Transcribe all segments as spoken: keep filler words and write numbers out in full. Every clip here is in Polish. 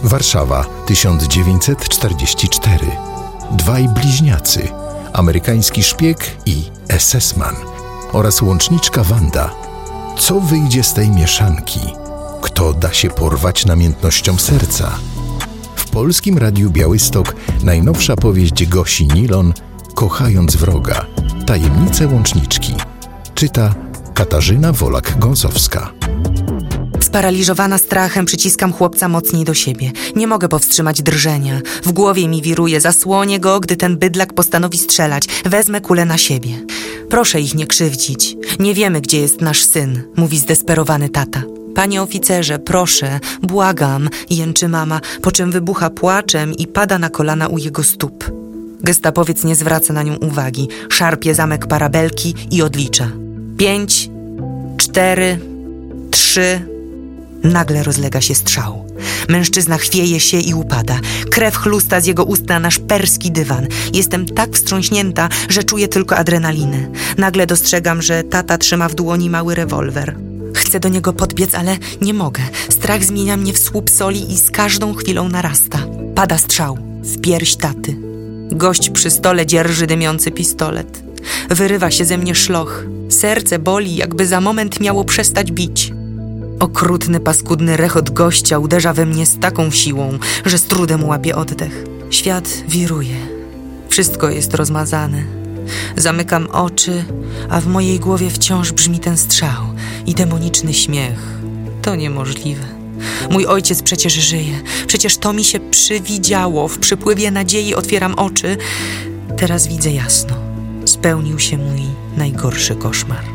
Warszawa, tysiąc dziewięćset czterdziesty czwarty. Dwaj bliźniacy, amerykański szpieg i esesman oraz łączniczka Wanda. Co wyjdzie z tej mieszanki? Kto da się porwać namiętnością serca? W Polskim Radiu Białystok najnowsza powieść Gosi Nilon Kochając wroga. Tajemnice łączniczki. Czyta Katarzyna Wolak-Gąsowska. Sparaliżowana strachem przyciskam chłopca mocniej do siebie. Nie mogę powstrzymać drżenia. W głowie mi wiruje, zasłonię go, gdy ten bydlak postanowi strzelać. Wezmę kulę na siebie. Proszę ich nie krzywdzić. Nie wiemy, gdzie jest nasz syn, mówi zdesperowany tata. Panie oficerze, proszę, błagam, jęczy mama, po czym wybucha płaczem i pada na kolana u jego stóp. Gestapowiec nie zwraca na nią uwagi. Szarpie zamek parabelki i odlicza. Pięć, cztery, trzy... Nagle rozlega się strzał. Mężczyzna chwieje się i upada. Krew chlusta z jego ust na nasz perski dywan. Jestem tak wstrząśnięta, że czuję tylko adrenalinę. Nagle dostrzegam, że tata trzyma w dłoni mały rewolwer. Chcę do niego podbiec, ale nie mogę. Strach zmienia mnie w słup soli i z każdą chwilą narasta. Pada strzał w pierś taty. Gość przy stole dzierży dymiący pistolet. Wyrywa się ze mnie szloch. Serce boli, jakby za moment miało przestać bić. Okrutny, paskudny rechot gościa uderza we mnie z taką siłą, że z trudem łapię oddech. Świat wiruje. Wszystko jest rozmazane. Zamykam oczy, a w mojej głowie wciąż brzmi ten strzał i demoniczny śmiech. To niemożliwe. Mój ojciec przecież żyje. Przecież to mi się przywidziało. W przypływie nadziei otwieram oczy. Teraz widzę jasno. Spełnił się mój najgorszy koszmar.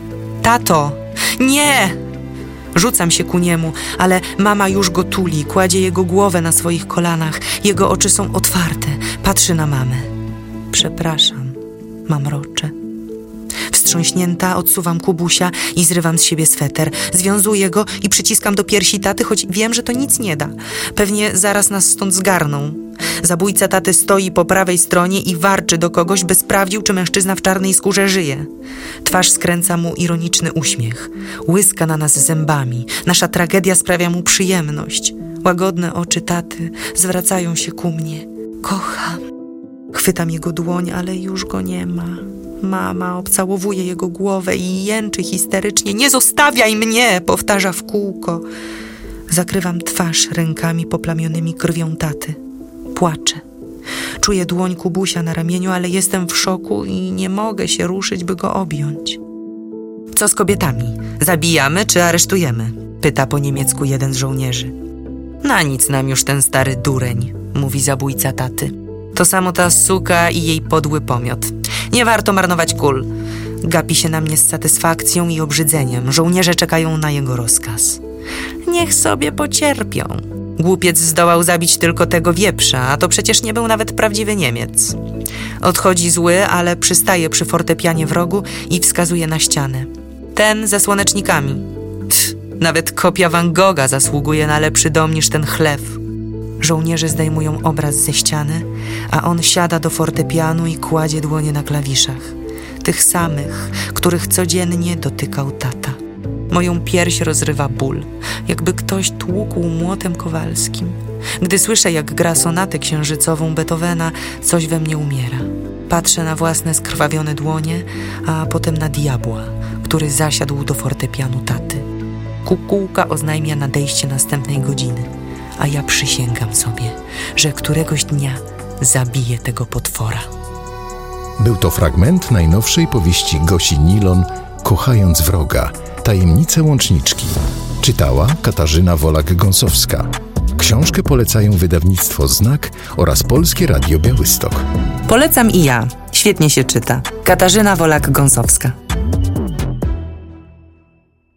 Tato! Nie! Rzucam się ku niemu, ale mama już go tuli, kładzie jego głowę na swoich kolanach. Jego oczy są otwarte. Patrzy na mamę. Przepraszam, mamroczę. Wstrząśnięta odsuwam Kubusia i zrywam z siebie sweter. Związuję go i przyciskam do piersi taty, choć wiem, że to nic nie da. Pewnie zaraz nas stąd zgarną. Zabójca taty stoi po prawej stronie i warczy do kogoś, by sprawdził, czy mężczyzna w czarnej skórze żyje. Twarz skręca mu ironiczny uśmiech. Łyska na nas zębami. Nasza tragedia sprawia mu przyjemność. Łagodne oczy taty zwracają się ku mnie. Kocham. Chwytam jego dłoń, ale już go nie ma. Mama obcałowuje jego głowę i jęczy histerycznie. Nie zostawiaj mnie! Powtarza w kółko. Zakrywam twarz rękami poplamionymi krwią taty. Płaczę. Czuję dłoń Kubusia na ramieniu, ale jestem w szoku i nie mogę się ruszyć, by go objąć. Co z kobietami? Zabijamy czy aresztujemy? Pyta po niemiecku jeden z żołnierzy. Na nic nam już ten stary dureń, mówi zabójca taty. To samo ta suka i jej podły pomiot. Nie warto marnować kul. Gapi się na mnie z satysfakcją i obrzydzeniem. Żołnierze czekają na jego rozkaz. Niech sobie pocierpią. Głupiec zdołał zabić tylko tego wieprza, a to przecież nie był nawet prawdziwy Niemiec. Odchodzi zły, ale przystaje przy fortepianie w rogu i wskazuje na ścianę. Ten ze słonecznikami. Tch, nawet kopia Van Gogha zasługuje na lepszy dom niż ten chlew. Żołnierze zdejmują obraz ze ściany, a on siada do fortepianu i kładzie dłonie na klawiszach. Tych samych, których codziennie dotykał tata. Moją pierś rozrywa ból, jakby ktoś tłukł młotem kowalskim. Gdy słyszę, jak gra sonatę księżycową Beethovena, coś we mnie umiera. Patrzę na własne skrwawione dłonie, a potem na diabła, który zasiadł do fortepianu taty. Kukułka oznajmia nadejście następnej godziny, a ja przysięgam sobie, że któregoś dnia zabiję tego potwora. Był to fragment najnowszej powieści Gosi Nilon Kochając wroga. Tajemnice łączniczki. Czytała Katarzyna Wolak-Gąsowska. Książkę polecają wydawnictwo Znak oraz Polskie Radio Białystok. Polecam i ja. Świetnie się czyta. Katarzyna Wolak-Gąsowska.